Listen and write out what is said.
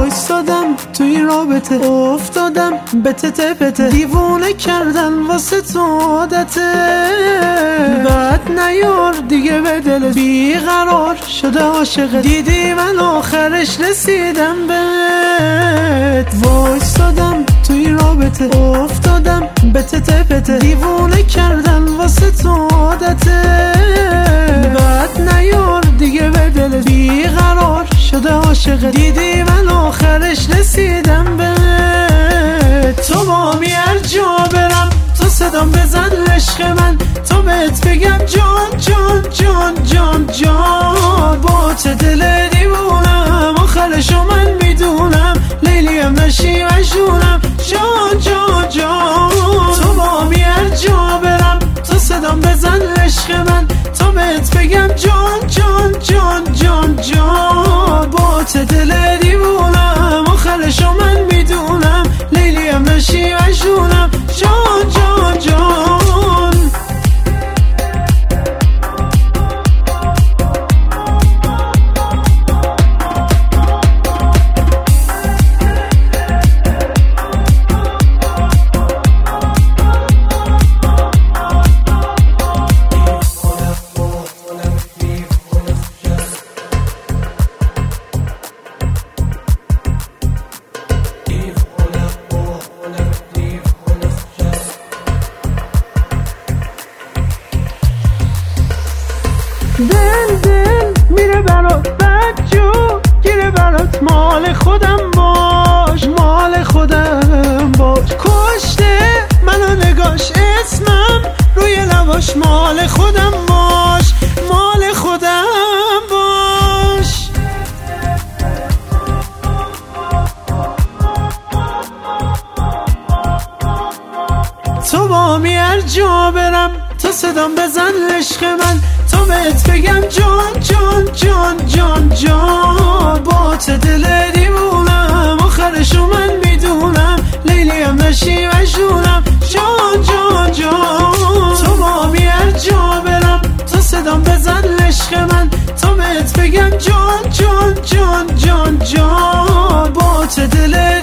وایستادم تو این رابطه، افتادم به تته پته، دیوونه کردن واسه تو عادته. بعد نیار دیگه به دلت، بیقرار شده عاشقت، دیدی من آخرش رسیدم بهت. وایستادم تو این رابطه، افتادم به تته پته، دیوونه کردن واسه تو عادته. بعد نیار دیگه به دلت، بیقرار شده عاشقت، دیدی من آخرش رسیدم بهت. تو با می هر جا برم تو صدام بزن عشق من، تو بهت بگم جان جان جان جان جان. با چه دل دیوونم آخرشو من میدونم، لیلیم نشی مجنونم جان جان جان. تو با می هر جا برم تو صدام بزن عشق من، تو بهت بگم جان جان جان جان جان. با چه دل دیوونم آخرشو من میدونم، لیلیم نشی مجنونم جان جان جان. دل میره برات بدجو گیره برات، مال خودم باش مال خودم باش. کشته منو نگاش اسمم روی لباش، مال خودم باش مال خودم باش. تو با می هر جا برم تو صدام بزن عشق من، تو بهت بگم جان جان جان جان جان. با چه دل دیوونم آخرشو من میدونم، لیلیم نشی مجنونم جان جان جان. تو با می هر جا برم تو صدام بزن عشق من، تو بهت بگم جان جان جان جان جان. با چه دل